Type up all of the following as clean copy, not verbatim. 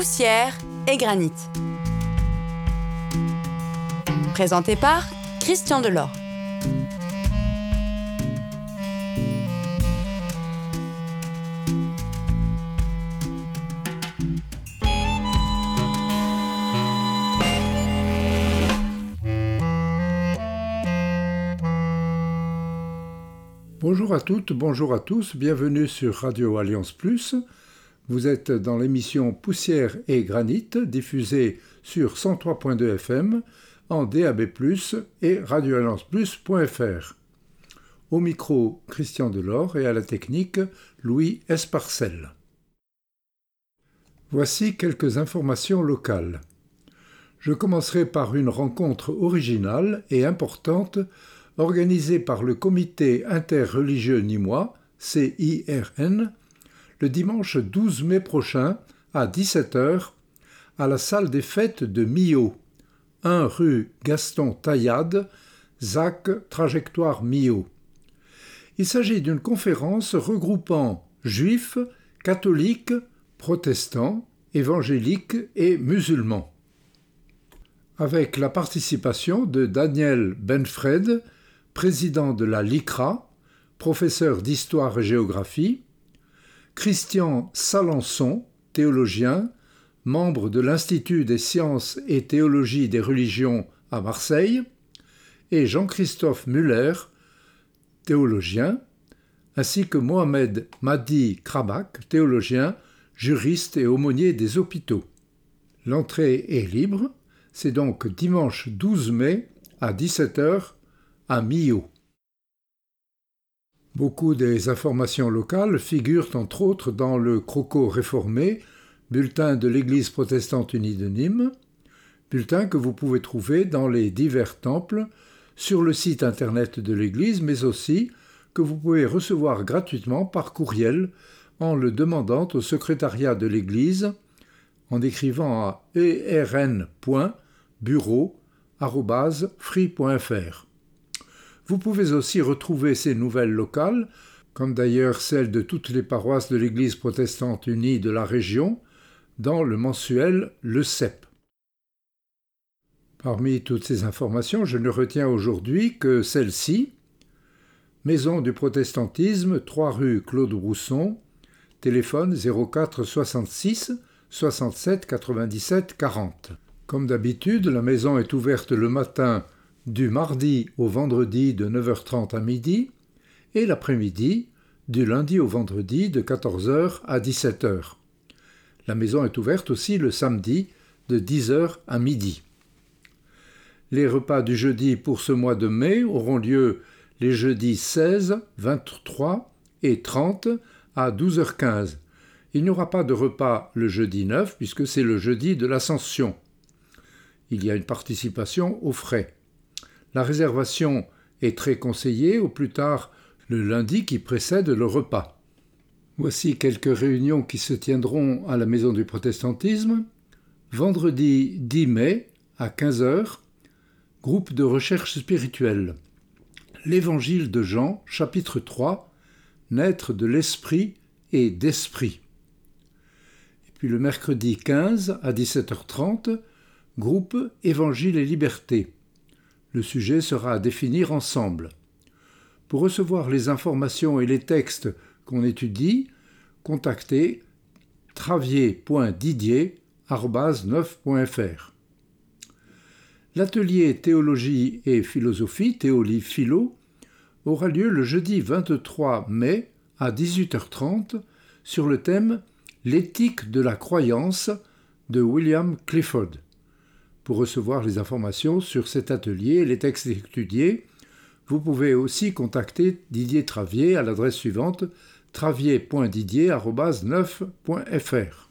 Poussière et granit. Présenté par Christian Delort. Bonjour à toutes, bonjour à tous, bienvenue sur Radio Alliance Plus. Vous êtes dans l'émission Poussière et Granit, diffusée sur 103.2 FM, en DAB+, et radioallianceplus.fr. Au micro, Christian Delort, et à la technique, Louis Esparcel. Voici quelques informations locales. Je commencerai par une rencontre originale et importante organisée par le Comité interreligieux nîmois, CIRN, le dimanche 12 mai prochain à 17h à la salle des fêtes de Millau, 1 rue Gaston Taillade, ZAC Trajectoire Millau. Il s'agit d'une conférence regroupant juifs, catholiques, protestants, évangéliques et musulmans. Avec la participation de Daniel Benfred, président de la LICRA, professeur d'histoire et géographie, Christian Salençon, théologien, membre de l'Institut des sciences et théologie des religions à Marseille, et Jean-Christophe Muller, théologien, ainsi que Mohamed Mahdi Krabak, théologien, juriste et aumônier des hôpitaux. L'entrée est libre, c'est donc dimanche 12 mai à 17h à Millau. Beaucoup des informations locales figurent entre autres dans le Croco réformé, bulletin de l'Église protestante unie de Nîmes, bulletin que vous pouvez trouver dans les divers temples, sur le site internet de l'Église, mais aussi que vous pouvez recevoir gratuitement par courriel en le demandant au secrétariat de l'Église en écrivant à ern.bureau@free.fr. Vous pouvez aussi retrouver ces nouvelles locales, comme d'ailleurs celles de toutes les paroisses de l'Église protestante unie de la région, dans le mensuel Le Cep. Parmi toutes ces informations, je ne retiens aujourd'hui que celle-ci. Maison du protestantisme, 3 rue Claude Brousson, téléphone 04 66 67 97 40. Comme d'habitude, la maison est ouverte le matin du mardi au vendredi de 9h30 à midi et l'après-midi du lundi au vendredi de 14h à 17h. La maison est ouverte aussi le samedi de 10h à midi. Les repas du jeudi pour ce mois de mai auront lieu les jeudis 16, 23 et 30 à 12h15. Il n'y aura pas de repas le jeudi 9 puisque c'est le jeudi de l'Ascension. Il y a une participation aux frais. La réservation est très conseillée, au plus tard le lundi qui précède le repas. Voici quelques réunions qui se tiendront à la Maison du protestantisme. Vendredi 10 mai à 15h, groupe de recherche spirituelle. L'Évangile de Jean, chapitre 3, naître de l'esprit et d'esprit. Et puis le mercredi 15 à 17h30, groupe Évangile et liberté. Le sujet sera à définir ensemble. Pour recevoir les informations et les textes qu'on étudie, contactez travier.didier@neuf.fr. L'atelier théologie et philosophie, Théolie Philo, aura lieu le jeudi 23 mai à 18h30 sur le thème « L'éthique de la croyance » de William Clifford. Pour recevoir les informations sur cet atelier et les textes étudiés, vous pouvez aussi contacter Didier Travier à l'adresse suivante travier.didier@neuf.fr.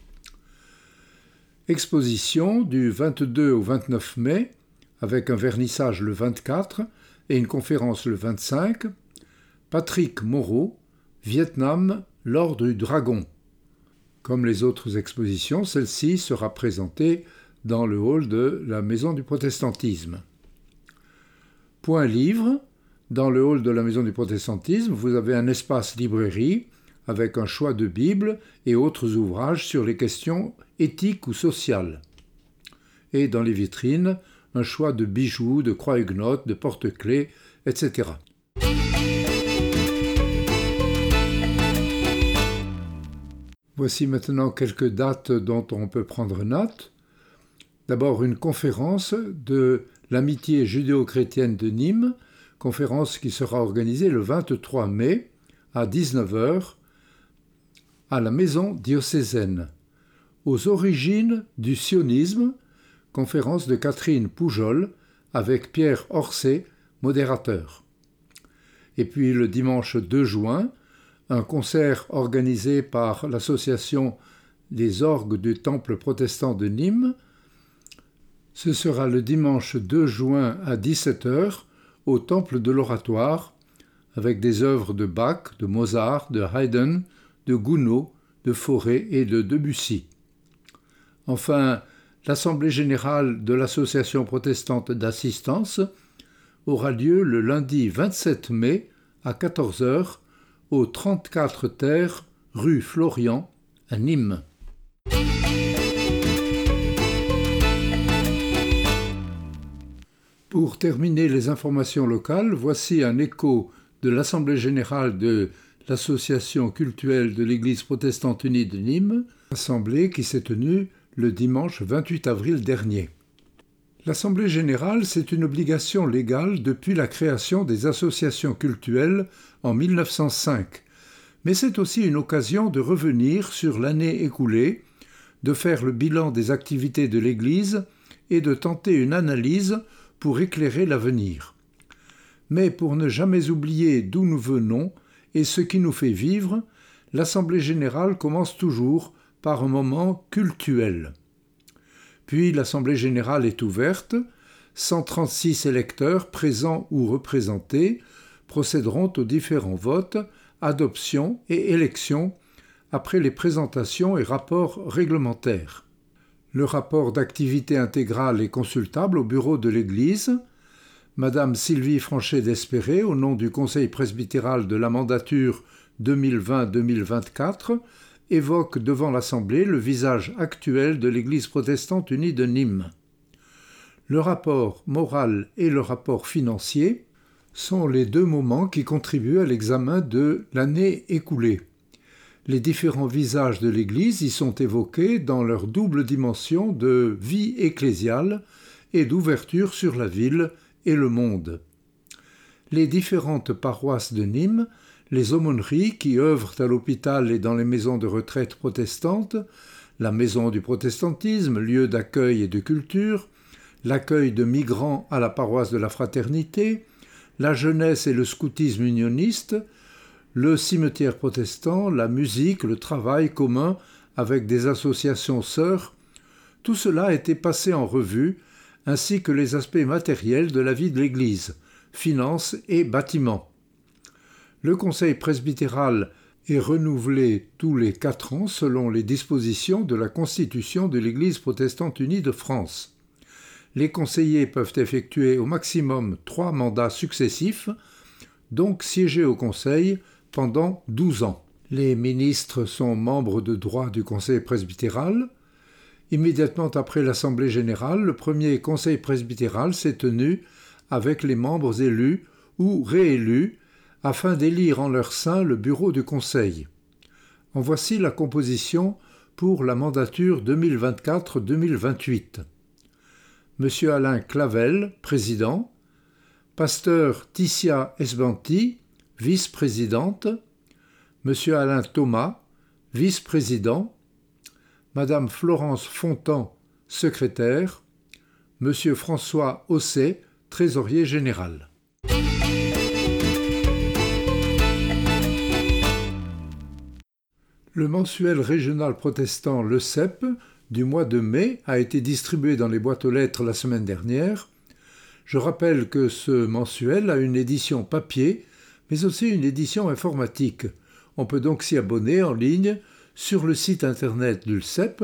Exposition du 22 au 29 mai, avec un vernissage le 24 et une conférence le 25. Patrick Moreau, Vietnam, l'Ordre du Dragon. Comme les autres expositions, celle-ci sera présentée dans le hall de la Maison du protestantisme. Point livre, dans le hall de la Maison du protestantisme, vous avez un espace librairie avec un choix de Bible et autres ouvrages sur les questions éthiques ou sociales. Et dans les vitrines, un choix de bijoux, de croix-huguenotes, de porte-clés, etc. Voici maintenant quelques dates dont on peut prendre note. D'abord une conférence de l'Amitié judéo-chrétienne de Nîmes, conférence qui sera organisée le 23 mai à 19h à la maison diocésaine. Aux origines du sionisme, conférence de Catherine Poujol avec Pierre Orsay, modérateur. Et puis le dimanche 2 juin, un concert organisé par l'association des orgues du Temple protestant de Nîmes. Ce sera le dimanche 2 juin à 17h au Temple de l'Oratoire, avec des œuvres de Bach, de Mozart, de Haydn, de Gounod, de Fauré et de Debussy. Enfin, l'Assemblée générale de l'Association protestante d'assistance aura lieu le lundi 27 mai à 14h au 34 Terre, rue Florian, à Nîmes. Pour terminer les informations locales, voici un écho de l'Assemblée générale de l'Association cultuelle de l'Église protestante unie de Nîmes, assemblée qui s'est tenue le dimanche 28 avril dernier. L'Assemblée générale, c'est une obligation légale depuis la création des associations cultuelles en 1905, mais c'est aussi une occasion de revenir sur l'année écoulée, de faire le bilan des activités de l'Église et de tenter une analyse pour éclairer l'avenir. Mais pour ne jamais oublier d'où nous venons et ce qui nous fait vivre, l'Assemblée générale commence toujours par un moment cultuel. Puis l'Assemblée générale est ouverte, 136 électeurs présents ou représentés procéderont aux différents votes, adoptions et élections après les présentations et rapports réglementaires. Le rapport d'activité intégrale est consultable au bureau de l'Église. Madame Sylvie Franchet d'Espéré, au nom du Conseil presbytéral de la mandature 2020-2024, évoque devant l'Assemblée le visage actuel de l'Église protestante unie de Nîmes. Le rapport moral et le rapport financier sont les deux moments qui contribuent à l'examen de l'année écoulée. Les différents visages de l'Église y sont évoqués dans leur double dimension de vie ecclésiale et d'ouverture sur la ville et le monde. Les différentes paroisses de Nîmes, les aumôneries qui œuvrent à l'hôpital et dans les maisons de retraite protestantes, la maison du protestantisme, lieu d'accueil et de culture, l'accueil de migrants à la paroisse de la Fraternité, la jeunesse et le scoutisme unioniste, le cimetière protestant, la musique, le travail commun avec des associations sœurs, tout cela a été passé en revue, ainsi que les aspects matériels de la vie de l'Église, finances et bâtiments. Le conseil presbytéral est renouvelé tous les 4 ans selon les dispositions de la Constitution de l'Église protestante unie de France. Les conseillers peuvent effectuer au maximum 3 mandats successifs, donc siéger au conseil pendant 12 ans. Les ministres sont membres de droit du conseil presbytéral. Immédiatement après l'Assemblée générale, le premier conseil presbytéral s'est tenu avec les membres élus ou réélus afin d'élire en leur sein le bureau du conseil. En voici la composition pour la mandature 2024-2028. Monsieur Alain Clavel, président, pasteur Ticia Esbanti, vice-présidente, Monsieur Alain Thomas, vice-président, Madame Florence Fontan, secrétaire, Monsieur François Osset, trésorier général. Le mensuel régional protestant Le CEP du mois de mai a été distribué dans les boîtes aux lettres la semaine dernière. Je rappelle que ce mensuel a une édition papier, mais aussi une édition informatique. On peut donc s'y abonner en ligne sur le site internet du LCEP,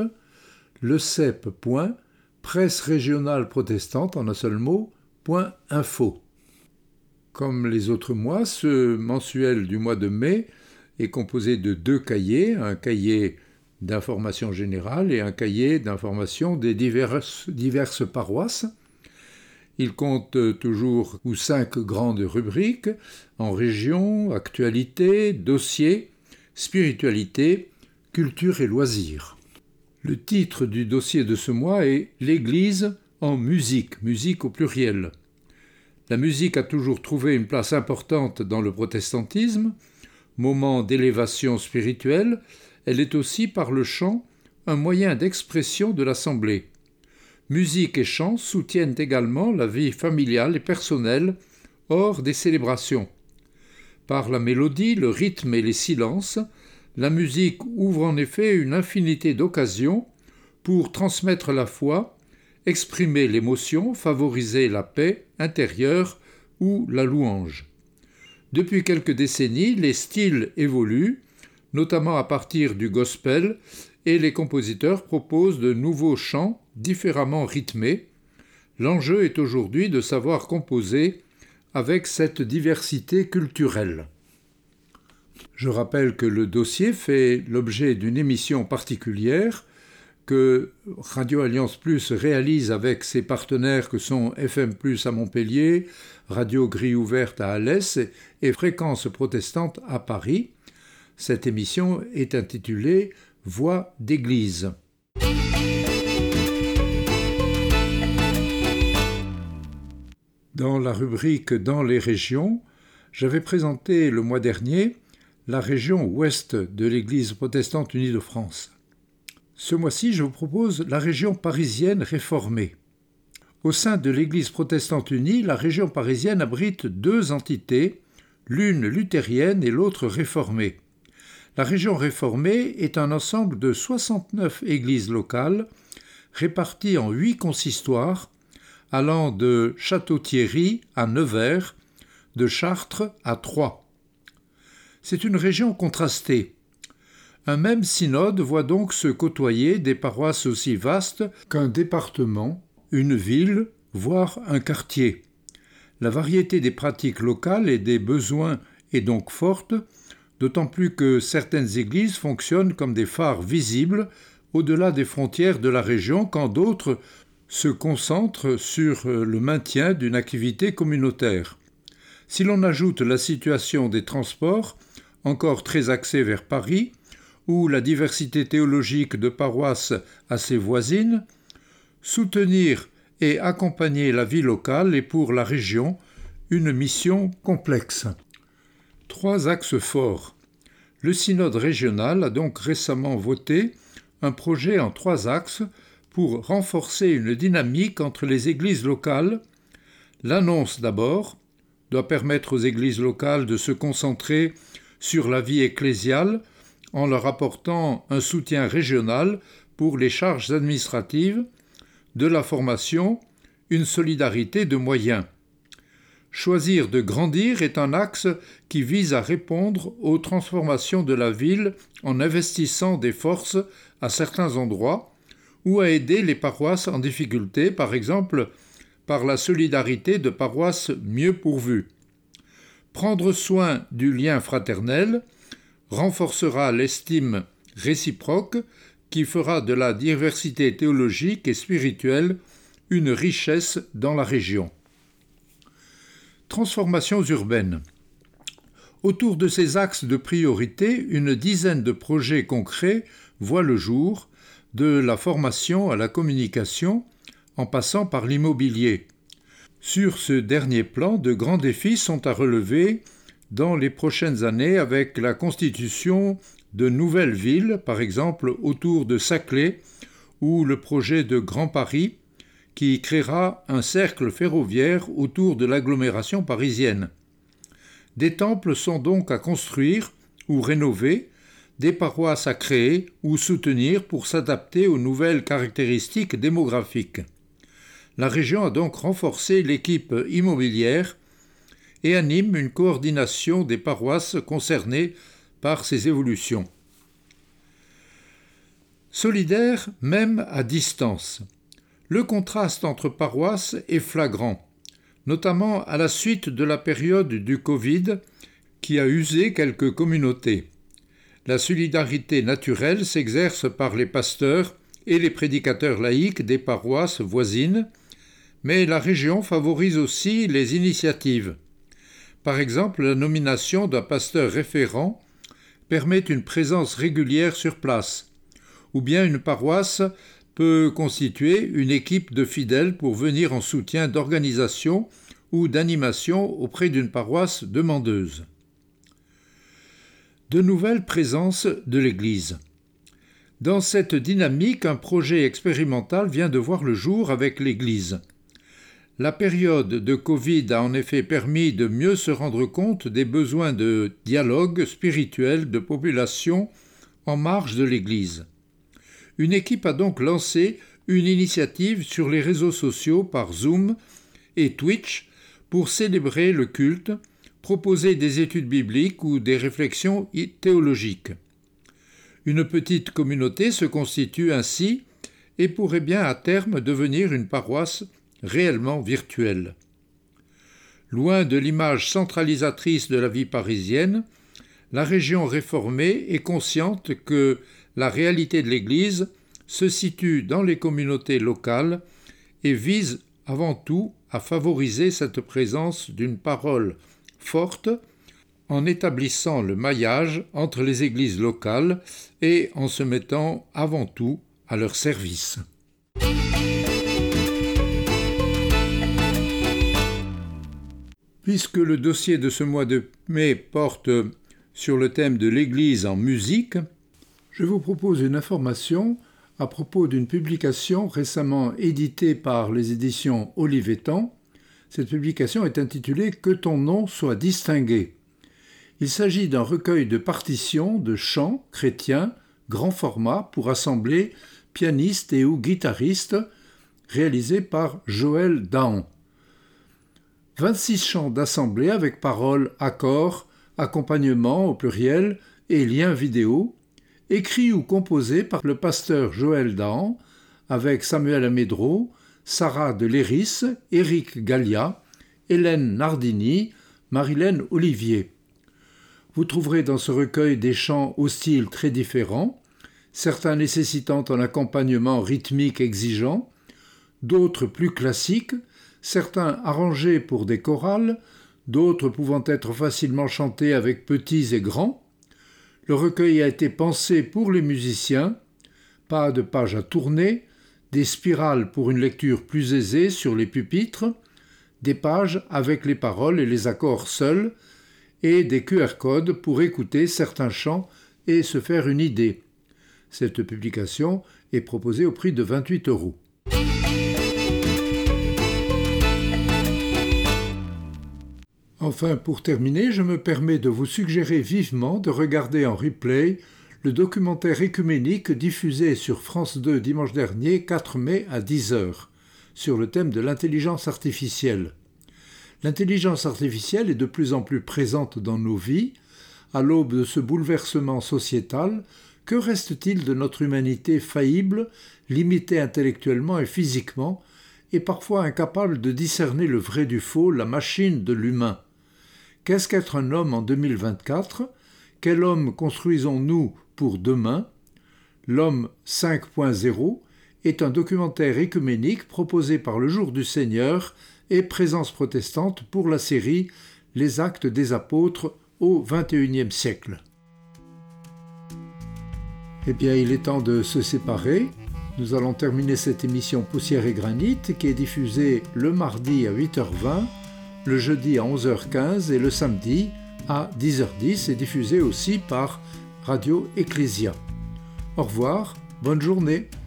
lecep.presse régionale protestante en un seul mot, .info. Comme les autres mois, ce mensuel du mois de mai est composé de 2 cahiers, un cahier d'information générale et un cahier d'information des diverses paroisses. Il compte toujours 5 grandes rubriques en région, actualité, dossier, spiritualité, culture et loisirs. Le titre du dossier de ce mois est « L'Église en musique », musique au pluriel. La musique a toujours trouvé une place importante dans le protestantisme. Moment d'élévation spirituelle, elle est aussi par le chant un moyen d'expression de l'assemblée. Musique et chant soutiennent également la vie familiale et personnelle hors des célébrations. Par la mélodie, le rythme et les silences, la musique ouvre en effet une infinité d'occasions pour transmettre la foi, exprimer l'émotion, favoriser la paix intérieure ou la louange. Depuis quelques décennies, les styles évoluent, notamment à partir du gospel, et les compositeurs proposent de nouveaux chants différemment rythmés. L'enjeu est aujourd'hui de savoir composer avec cette diversité culturelle. Je rappelle que le dossier fait l'objet d'une émission particulière que Radio Alliance Plus réalise avec ses partenaires que sont FM Plus à Montpellier, Radio Grille Ouverte à Alès et Fréquence Protestante à Paris. Cette émission est intitulée « Voix d'Église ». Dans la rubrique « Dans les régions », j'avais présenté le mois dernier la région ouest de l'Église protestante unie de France. Ce mois-ci, je vous propose la région parisienne réformée. Au sein de l'Église protestante unie, la région parisienne abrite 2 entités, l'une luthérienne et l'autre réformée. La région réformée est un ensemble de 69 églises locales réparties en 8 consistoires, allant de Château-Thierry à Nevers, de Chartres à Troyes. C'est une région contrastée. Un même synode voit donc se côtoyer des paroisses aussi vastes qu'un département, une ville, voire un quartier. La variété des pratiques locales et des besoins est donc forte, d'autant plus que certaines églises fonctionnent comme des phares visibles au-delà des frontières de la région, quand d'autres se concentrent sur le maintien d'une activité communautaire. Si l'on ajoute la situation des transports, encore très axée vers Paris, ou la diversité théologique de paroisses assez voisines, soutenir et accompagner la vie locale est pour la région une mission complexe. 3 axes forts. Le synode régional a donc récemment voté un projet en 3 axes pour renforcer une dynamique entre les églises locales. L'annonce d'abord doit permettre aux églises locales de se concentrer sur la vie ecclésiale en leur apportant un soutien régional pour les charges administratives, de la formation, une solidarité de moyens. Choisir de grandir est un axe qui vise à répondre aux transformations de la ville en investissant des forces à certains endroits ou à aider les paroisses en difficulté, par exemple par la solidarité de paroisses mieux pourvues. Prendre soin du lien fraternel renforcera l'estime réciproque qui fera de la diversité théologique et spirituelle une richesse dans la région. Transformations urbaines. Autour de ces axes de priorité, une dizaine de projets concrets voient le jour, de la formation à la communication, en passant par l'immobilier. Sur ce dernier plan, de grands défis sont à relever dans les prochaines années avec la constitution de nouvelles villes, par exemple autour de Saclay, ou le projet de Grand Paris, qui créera un cercle ferroviaire autour de l'agglomération parisienne. Des temples sont donc à construire ou rénover, des paroisses à créer ou soutenir pour s'adapter aux nouvelles caractéristiques démographiques. La région a donc renforcé l'équipe immobilière et anime une coordination des paroisses concernées par ces évolutions. Solidaire même à distance. Le contraste entre paroisses est flagrant, notamment à la suite de la période du Covid qui a usé quelques communautés. La solidarité naturelle s'exerce par les pasteurs et les prédicateurs laïcs des paroisses voisines, mais la région favorise aussi les initiatives. Par exemple, la nomination d'un pasteur référent permet une présence régulière sur place, ou bien une paroisse peut constituer une équipe de fidèles pour venir en soutien d'organisation ou d'animation auprès d'une paroisse demandeuse. De nouvelles présences de l'Église. Dans cette dynamique, un projet expérimental vient de voir le jour avec l'Église. La période de Covid a en effet permis de mieux se rendre compte des besoins de dialogue spirituel de populations en marge de l'Église. Une équipe a donc lancé une initiative sur les réseaux sociaux par Zoom et Twitch pour célébrer le culte, proposer des études bibliques ou des réflexions théologiques. Une petite communauté se constitue ainsi et pourrait bien à terme devenir une paroisse réellement virtuelle. Loin de l'image centralisatrice de la vie parisienne, la région réformée est consciente que la réalité de l'Église se situe dans les communautés locales et vise avant tout à favoriser cette présence d'une parole forte en établissant le maillage entre les églises locales et en se mettant avant tout à leur service. Puisque le dossier de ce mois de mai porte sur le thème de l'Église en musique, je vous propose une information à propos d'une publication récemment éditée par les éditions Olivetan. Cette publication est intitulée « Que ton nom soit distingué ». Il s'agit d'un recueil de partitions de chants chrétiens grand format pour assemblée, pianistes et ou guitaristes, réalisé par Joël Dahan. 26 chants d'assemblée avec paroles, accords, accompagnement au pluriel et liens vidéo, écrits ou composés par le pasteur Joël Dahan avec Samuel Amédro, Sarah de Léris, Éric Gallia, Hélène Nardini, Marilène Olivier. Vous trouverez dans ce recueil des chants au style très différents, certains nécessitant un accompagnement rythmique exigeant, d'autres plus classiques, certains arrangés pour des chorales, d'autres pouvant être facilement chantés avec petits et grands. Le recueil a été pensé pour les musiciens, pas de pages à tourner, des spirales pour une lecture plus aisée sur les pupitres, des pages avec les paroles et les accords seuls, et des QR codes pour écouter certains chants et se faire une idée. Cette publication est proposée au prix de 28 €. Enfin, pour terminer, je me permets de vous suggérer vivement de regarder en replay le documentaire œcuménique diffusé sur France 2 dimanche dernier, 4 mai à 10h, sur le thème de l'intelligence artificielle. L'intelligence artificielle est de plus en plus présente dans nos vies. À l'aube de ce bouleversement sociétal, que reste-t-il de notre humanité faillible, limitée intellectuellement et physiquement, et parfois incapable de discerner le vrai du faux, la machine de l'humain ? Qu'est-ce qu'être un homme en 2024 ? Quel homme construisons-nous pour demain ? L'homme 5.0 est un documentaire œcuménique proposé par le Jour du Seigneur et Présence protestante pour la série Les Actes des Apôtres au XXIe siècle. Eh bien, il est temps de se séparer. Nous allons terminer cette émission Poussière et Granit qui est diffusée le mardi à 8h20, le jeudi à 11h15 et le samedi à 10h10 et diffusée aussi par Radio Ecclésia. Au revoir, bonne journée.